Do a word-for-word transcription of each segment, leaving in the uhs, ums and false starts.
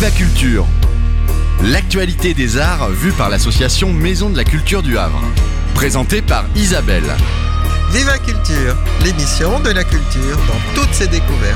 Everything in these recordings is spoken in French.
Viva Culture, l'actualité des arts vue par l'association Maison de la Culture du Havre. Présentée par Isabelle. Viva Culture, l'émission de la culture dans toutes ses découvertes.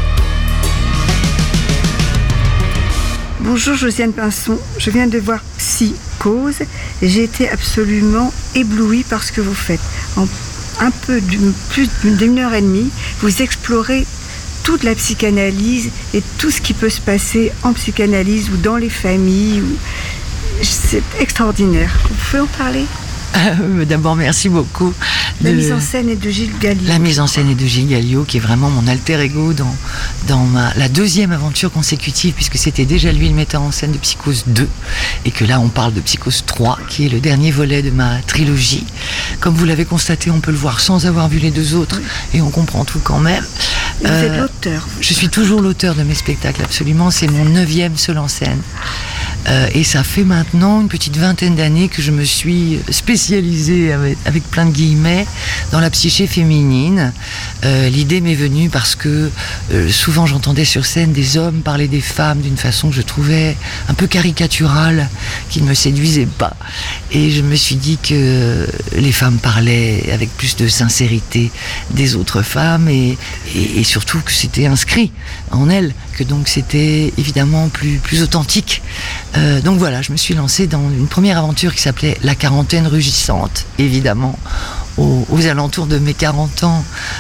Bonjour Josiane Pinson, je viens de voir Psychose et j'ai été absolument éblouie par ce que vous faites. En un peu d'une, plus d'une heure et demie, vous explorez toute la psychanalyse et tout ce qui peut se passer en psychanalyse ou dans les familles. Ou... C'est extraordinaire. Vous pouvez en parler ? Euh, d'abord, merci beaucoup. La de... mise en scène est de Gilles Galliot. La mise en scène est de Gilles Galliot, qui est vraiment mon alter ego dans, dans ma, la deuxième aventure consécutive, puisque c'était déjà lui le metteur en scène de Psychose deux, et que là on parle de Psychose trois, qui est le dernier volet de ma trilogie. Comme vous l'avez constaté, on peut le voir sans avoir vu les deux autres, et on comprend tout quand même. Et vous euh, êtes l'auteur. Je suis toujours l'auteur de mes spectacles, absolument. C'est mon neuvième seul en scène. Euh, et ça fait maintenant une petite vingtaine d'années que je me suis spécialisée, avec, avec plein de guillemets, dans la psyché féminine. Euh, l'idée m'est venue parce que euh, souvent j'entendais sur scène des hommes parler des femmes d'une façon que je trouvais un peu caricaturale, qui ne me séduisait pas. Et je me suis dit que les femmes parlaient avec plus de sincérité des autres femmes et, et, et surtout que c'était inscrit en elles, que donc c'était évidemment plus, plus authentique. Euh, donc voilà, je me suis lancée dans une première aventure qui s'appelait La quarantaine rugissante, évidemment, aux, aux alentours de mes quarante ans,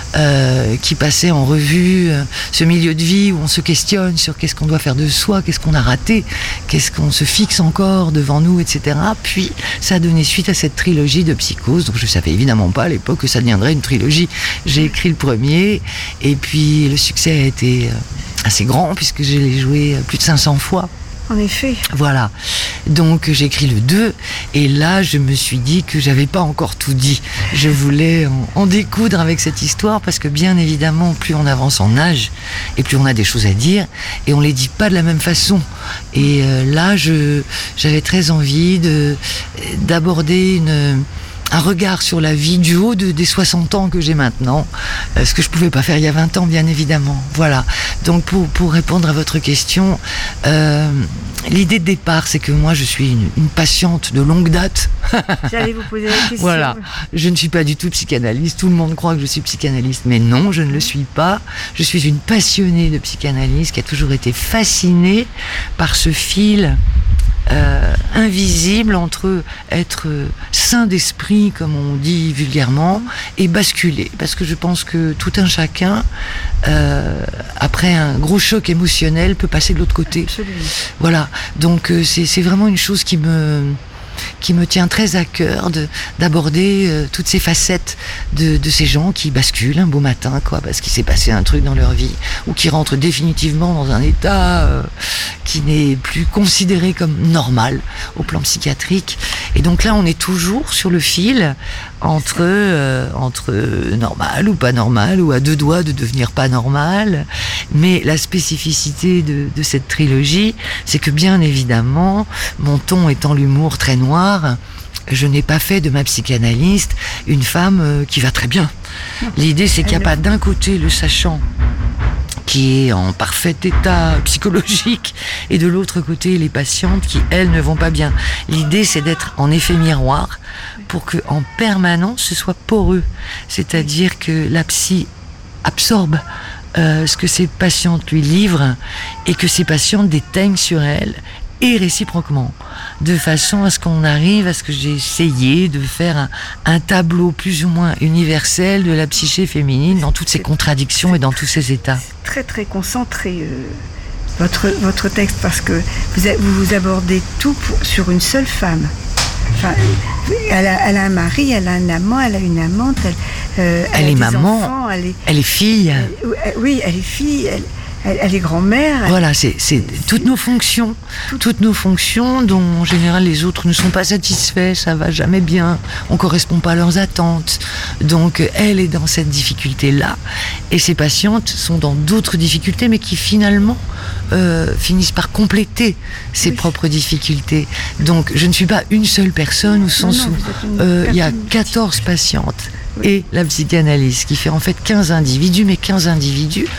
euh, qui passait en revue euh, ce milieu de vie où on se questionne sur qu'est-ce qu'on doit faire de soi, qu'est-ce qu'on a raté, qu'est-ce qu'on se fixe encore devant nous, et cetera. Puis ça a donné suite à cette trilogie de Psychose, donc je ne savais évidemment pas à l'époque que ça deviendrait une trilogie. J'ai écrit le premier, et puis le succès a été assez grand, puisque je l'ai joué plus de cinq cents fois. En effet. Voilà. Donc j'ai écrit le deux et là je me suis dit que j'avais pas encore tout dit. Je voulais en, en découdre avec cette histoire parce que bien évidemment plus on avance en âge et plus on a des choses à dire et on les dit pas de la même façon. Et euh, là je, j'avais très envie de, d'aborder une... un regard sur la vie du haut de, des soixante ans que j'ai maintenant, euh, ce que je pouvais pas faire il y a vingt ans, bien évidemment. Voilà. Donc pour, pour répondre à votre question, euh, l'idée de départ, c'est que moi je suis une, une patiente de longue date. J'allais vous poser la question. Voilà. Je ne suis pas du tout psychanalyste. Tout le monde croit que je suis psychanalyste, mais non, je ne le suis pas. Je suis une passionnée de psychanalyse qui a toujours été fascinée par ce fil Euh, invisible entre être sain d'esprit, comme on dit vulgairement, et basculer. Parce que je pense que tout un chacun, euh, après un gros choc émotionnel, peut passer de l'autre côté. Absolument. Voilà. Donc euh, c'est, c'est vraiment une chose qui me... qui me tient très à cœur de, d'aborder euh, toutes ces facettes de, de ces gens qui basculent un beau matin, quoi, parce qu'il s'est passé un truc dans leur vie, ou qui rentrent définitivement dans un état euh, qui n'est plus considéré comme normal au plan psychiatrique. Et donc là, on est toujours sur le fil entre, euh, entre normal ou pas normal, ou à deux doigts de devenir pas normal. Mais la spécificité de, de cette trilogie, c'est que bien évidemment, mon ton étant l'humour très noir, je n'ai pas fait de ma psychanalyste une femme euh, qui va très bien. L'idée, c'est qu'il n'y a pas d'un côté le sachant qui est en parfait état psychologique et de l'autre côté les patientes qui, elles, ne vont pas bien. L'idée, c'est d'être en effet miroir pour que en permanence ce soit poreux. C'est-à-dire que la psy absorbe euh, ce que ses patientes lui livrent et que ses patientes déteignent sur elle et réciproquement, de façon à ce qu'on arrive à ce que j'ai essayé de faire un, un tableau plus ou moins universel de la psyché féminine dans toutes ses contradictions et dans tous ses états. C'est très très concentré euh, votre, votre texte parce que vous, a, vous, vous abordez tout pour, sur une seule femme. Enfin, elle a, elle a un mari, elle a un amant, elle a une amante, elle, euh, elle, elle a est des maman, enfants, elle est, elle est fille. Elle, oui, elle est fille. Elle, Elle, elle est grand-mère. Voilà, c'est, c'est toutes nos fonctions, toutes nos fonctions dont en général les autres ne sont pas satisfaits, ça va jamais bien, on correspond pas à leurs attentes. Donc elle est dans cette difficulté-là, et ses patientes sont dans d'autres difficultés, mais qui finalement euh, finissent par compléter ses oui. propres difficultés. Donc je ne suis pas une seule personne au sens non, non, où euh, il y a quatorze patientes. Oui. Et la psychanalyse, qui fait en fait quinze individus, mais quinze individus tout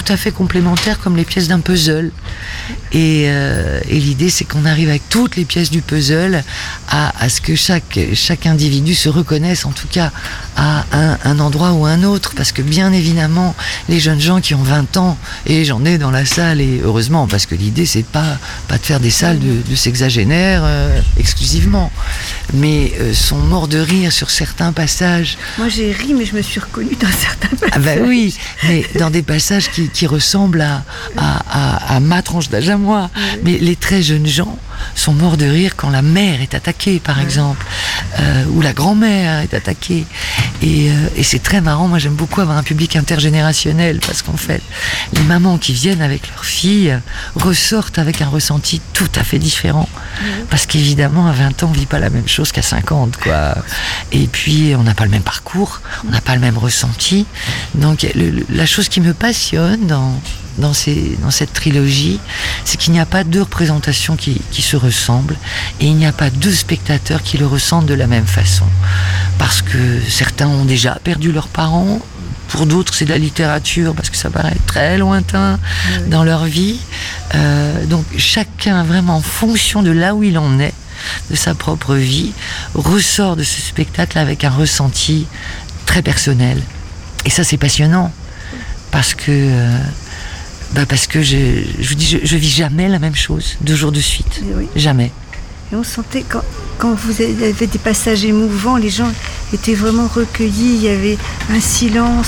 tout à fait complémentaires comme les pièces d'un puzzle. Et, euh, et l'idée, c'est qu'on arrive avec toutes les pièces du puzzle à, à ce que chaque, chaque individu se reconnaisse, en tout cas, à un, un endroit ou un autre. Parce que bien évidemment, les jeunes gens qui ont vingt ans, et j'en ai dans la salle, et heureusement, parce que l'idée, c'est pas, pas de faire des salles de, de sexagénaires euh, exclusivement, mais euh, sont morts de rire sur certains passages. Moi, j'ai ri, mais je me suis reconnue dans certains passages. Ah ben oui, mais dans des passages qui, qui ressemblent à, à, à, à ma tranche d'âge à moi. Oui. Mais les très jeunes gens sont morts de rire quand la mère est attaquée, par oui. exemple, euh, ou la grand-mère est attaquée. Et, euh, et c'est très marrant. Moi, j'aime beaucoup avoir un public intergénérationnel parce qu'en fait, les mamans qui viennent avec leurs filles ressortent avec un ressenti tout à fait différent. Oui. Parce qu'évidemment, à vingt ans, on ne vit pas la même chose qu'à cinquante, quoi. Et puis, on n'a pas le même parcours, on n'a pas le même ressenti. Donc, le, la chose qui me passionne dans... Dans, ces, dans cette trilogie, c'est qu'il n'y a pas deux représentations qui, qui se ressemblent et il n'y a pas deux spectateurs qui le ressentent de la même façon. Parce que certains ont déjà perdu leurs parents, pour d'autres c'est de la littérature parce que ça paraît très lointain oui. dans leur vie. Euh, donc chacun, vraiment en fonction de là où il en est, de sa propre vie, ressort de ce spectacle avec un ressenti très personnel. Et ça c'est passionnant parce que... Euh, Bah parce que je, je vous dis, je, je vis jamais la même chose deux jours de suite, oui. jamais. Et on sentait quand, quand vous avez des passages émouvants, les gens étaient vraiment recueillis, il y avait un silence,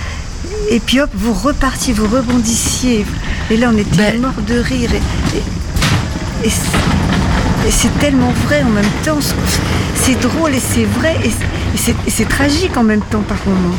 et puis hop, vous repartiez, vous rebondissiez, et là on était ben... morts de rire, et, et, et, c'est, et c'est tellement vrai en même temps, c'est drôle et c'est vrai, et, et, c'est, et c'est tragique en même temps par moments.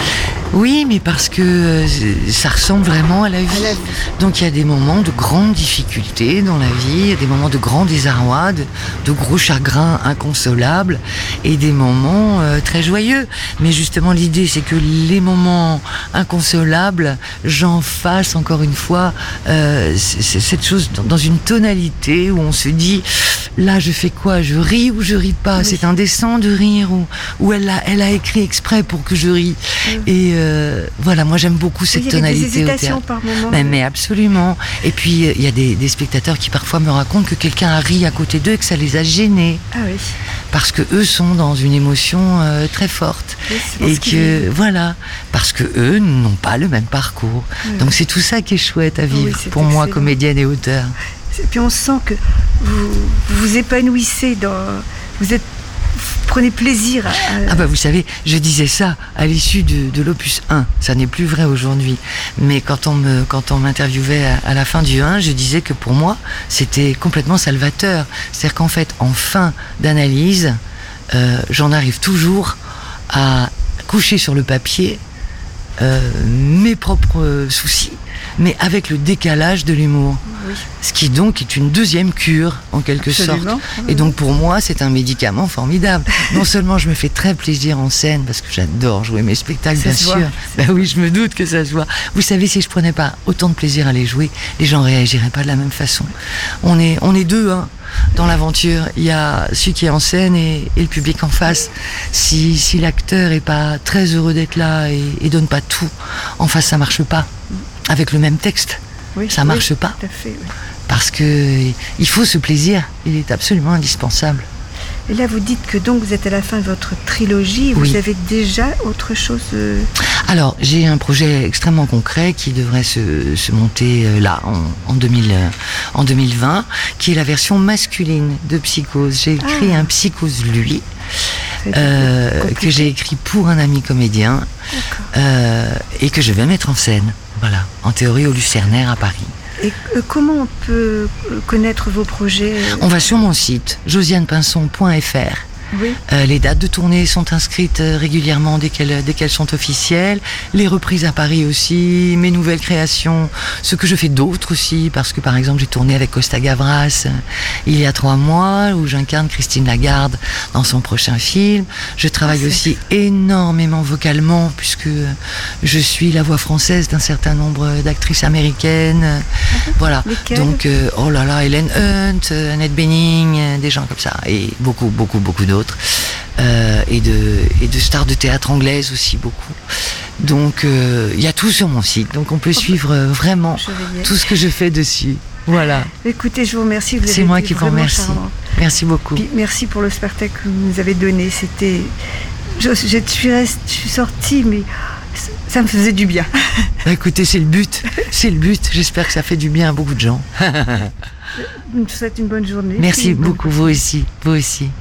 Oui, mais parce que euh, ça ressemble vraiment à la vie. À la vie. Donc il y a des moments de grandes difficultés dans la vie, il y a des moments de grand désarroi, de, de gros chagrins inconsolables et des moments euh, très joyeux. Mais justement l'idée c'est que les moments inconsolables, j'en fasse encore une fois euh, c'est, c'est cette chose dans, dans une tonalité où on se dit là je fais quoi, je ris ou je ris pas, oui. C'est indécent de rire ou, ou elle, a, elle a écrit exprès pour que je ris. Oui. Et euh, Euh, voilà, moi j'aime beaucoup cette tonalité. Il y a des hésitations par moment. Mais, mais absolument. Et puis il y a des, des spectateurs qui parfois me racontent que quelqu'un a ri à côté d'eux et que ça les a gênés. Ah oui. Parce que eux sont dans une émotion euh, très forte. Oui, et que voilà, parce que eux n'ont pas le même parcours. Oui. Donc c'est tout ça qui est chouette à vivre oui, pour excellent. Moi, comédienne et auteur. Et puis on sent que vous vous épanouissez dans. Vous êtes prenez plaisir à... Ah bah vous savez, je disais ça à l'issue de, de l'opus un, ça n'est plus vrai aujourd'hui, mais quand on, me, quand on m'interviewait à, à la fin du un, je disais que pour moi, c'était complètement salvateur. C'est-à-dire qu'en fait, en fin d'analyse, euh, j'en arrive toujours à coucher sur le papier euh, mes propres soucis, mais avec le décalage de l'humour. Oui. Ce qui donc est une deuxième cure, en quelque Absolument. Sorte. Et donc pour moi, c'est un médicament formidable. Non seulement je me fais très plaisir en scène, parce que j'adore jouer mes spectacles, ça bien sûr. Ben oui, je me doute que ça se voit. Vous savez, si je prenais pas autant de plaisir à les jouer, les gens réagiraient pas de la même façon. On est, on est deux, hein, dans l'aventure. Il y a celui qui est en scène et, et le public en face. Si, si l'acteur est pas très heureux d'être là et, et donne pas tout, en face ça marche pas. Avec le même texte, oui, ça marche oui, pas. Tout à fait, oui. Parce que il faut ce plaisir, il est absolument indispensable. Et là, vous dites que donc vous êtes à la fin de votre trilogie. Vous oui. avez déjà autre chose euh... Alors, j'ai un projet extrêmement concret qui devrait se, se monter euh, là en, en, deux mille, euh, en deux mille vingt, qui est la version masculine de Psychose. J'ai écrit ah. un Psychose lui. Euh, que j'ai écrit pour un ami comédien euh, et que je vais mettre en scène, voilà, en théorie au Lucernaire à Paris. Et euh, comment on peut connaître vos projets ? On va sur mon site josiane pinson point f r. Oui. Euh, les dates de tournée sont inscrites euh, régulièrement dès qu'elles, dès qu'elles sont officielles. Les reprises à Paris aussi, mes nouvelles créations, ce que je fais d'autres aussi, parce que par exemple j'ai tourné avec Costa Gavras euh, il y a trois mois, où j'incarne Christine Lagarde dans son prochain film. Je travaille ah, aussi énormément vocalement, puisque je suis la voix française d'un certain nombre d'actrices américaines. Ah, voilà. Lesquelles ? Donc, euh, oh là là, Helen Hunt, Annette Bening, des gens comme ça, et beaucoup, beaucoup, beaucoup d'autres. euh, et, de, et de stars de théâtre anglaise aussi beaucoup. Donc il euh, y a tout sur mon site, donc on peut suivre euh, vraiment tout ce que je fais dessus. Voilà. Écoutez, je vous remercie. Vous C'est moi qui vous remercie. Charmant. Merci beaucoup. Puis, merci pour le spectacle que vous nous avez donné. C'était, je, je, je, suis, rest... je suis sortie, mais ça me faisait du bien. Bah, écoutez, c'est le but. C'est le but. J'espère que ça fait du bien à beaucoup de gens. Je vous souhaite une bonne journée. Merci beaucoup, vous aussi. Vous aussi.